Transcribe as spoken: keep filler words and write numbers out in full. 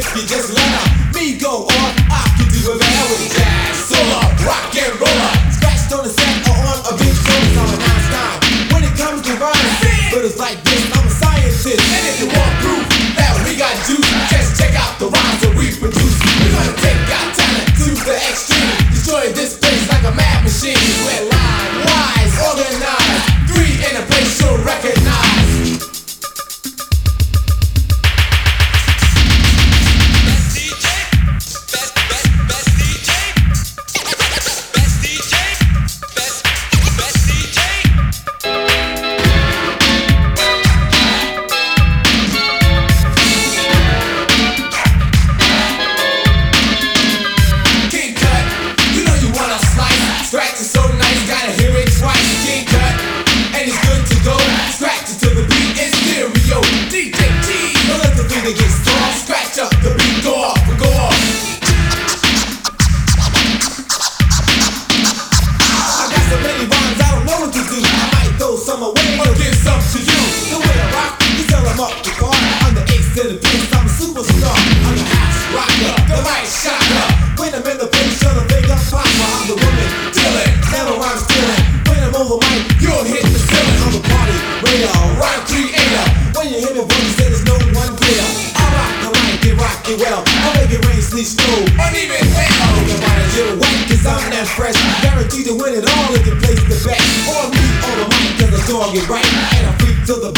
if you just let me go on, I can do it better with jazz, solo, rock and roller. Scratched on the set or on a big show, I'm a non-stop when it comes to rhymes. But it's like this, I'm a scientist, and if you want proof that we got juice, just check out the rhymes that we produce. We're gonna take our talent to the extreme, destroy this place like a mad machine. We're line wise, organized, three in a place you'll recognize. Guaranteed to win it all if you place the bet on me on the mic, cause the dog is right and I freak to the